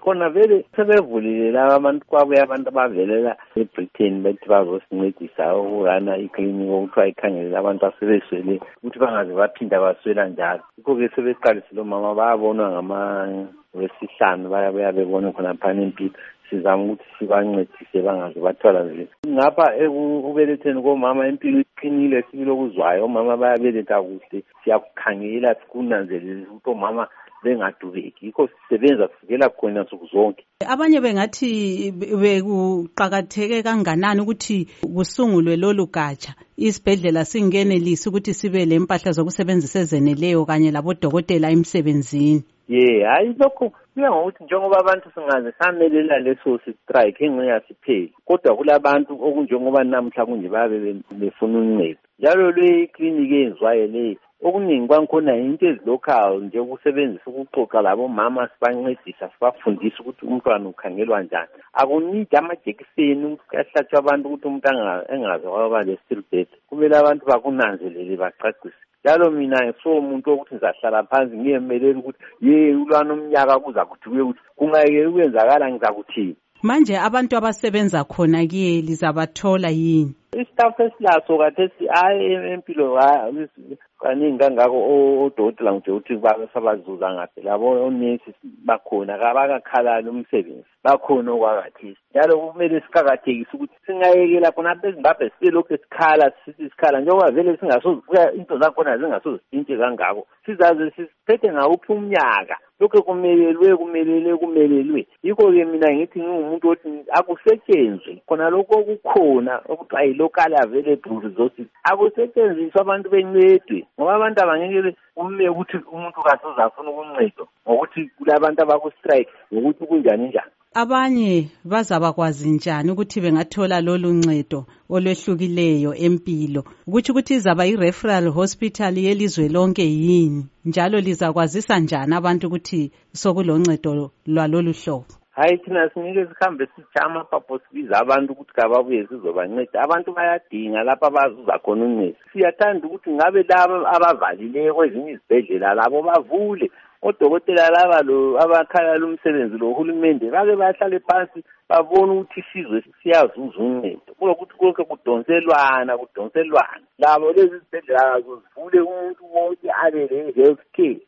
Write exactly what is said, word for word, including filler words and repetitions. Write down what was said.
khona vele sebevulile laba abantu kwabuye abantu abavelela eBritain bethi bazosincedisa ukurana iklinikhi okuthiwa ikhangelela abantu asebeswele ukuthi bangaze baphinda baswela njalo. Yikho-ke sebeqalisile omama bayabonwa ngamaWesihlanu bayabuya bebona khona phana empilo. Sizama ukuthi sibancedise bangaze bathwala nje. Ngapha ekubeletheni komama impilo iqinile sibili okuzwayo. Omama bayabeletha kuhle, siyakukhangela sikunanzelele ukuthi omama bengadubeki. Yikho sisebenza kufikela khona nsuku zonke. Abanye bengathi bekuqakatheke kanganani ukuthi kusungulwe lolu gatsha isibhedlela singenelisi ukuthi sibe lempahla zokusebenzisa ezeneleyo kanye labodokotela emsebenzini. Ye, hayi lokho kuya ngokuthi njengoba abantu singaze samelela leso strike engeke sipheli. Kodwa kulabantu okunjengoba namhla kunje babe befuna uncedo. Njalo le clinic eyenzwayo le okuningi kwankhona into ezilocal nje ukusebenzisa ukuxoxa labo mama sibancedisa sibafundisa ukuthi umntwana ukhangelwa njani. Akunidi amajekiseni ukuhlatshwa abantu ukuthi umuntu engaze waba le stillbirth. Kumele abantu bakunanzelele bacacise. Njalo mina ngiso umuntu ukuthi ngizahlala phansi ngiyemelela ukuthi ye ulwana omnyaka kuza kuthi kuye ukuthi kungeke ukwenzakala ngizakuthini. Manje abantu abasebenza khona kiye lizabathola yini? Istaff esilaso kathesi hayi empilo kaningi kangako odokotela nje uthi basabazuza ngaphi labo onesi bakhona kabakakhalala umsebenzi bakhona okwakathesi. Njalo kumele siqhakathekise ukuthi singayekela khona beZimbabwe silokho esikhala sithi isikhala njengoba vele singasozivuka into zakhona zingasozitshintshe kangako. Sizaze sisiphethe ngawuphi umnyaka lokho kumelelwe kumelele kumelelwe. Yikho-ke mina ngithi ngingumuntu othi akusetshenzwe khona lokho okukhona okuthiwa yi-local available resources akusetshenziswa abantu bencedwe ngoba abantu abangeke ume ukuthi umuntu kasoze afuna ukuncedo ngokuthi kulabantu abaku-strike ngokuthi kunjani njani. Abanye bazabakwazi njani ukuthi bengathola lolu ncedo olwehlukileyo empilo ukuthi ukuthi izaba i-referral hospital yelizwe lonke yini njalo lizakwazisa njani abantu ukuthi sokuloncedo lwalolu hlobo? Hayi thina sinike sikhambe sijama phapho sibiza abantu ukuthi kababuye sizobanceda. Abantu bayadinga lapha abazuza khona uncedo. Siyathanda ukuthi ngabe laba abavalileyo kwezinye izibhedlela labo bavule. Odokotela laba lo abakhala umsebenzi lo hulumende bake bahlale phansi babona ukuthi isizwe siyazuza uncedo. Kulokuthi konke kudonselwana kudonselwana. Labo lezi izibhedlela zivule umuntu wonke abe le health care.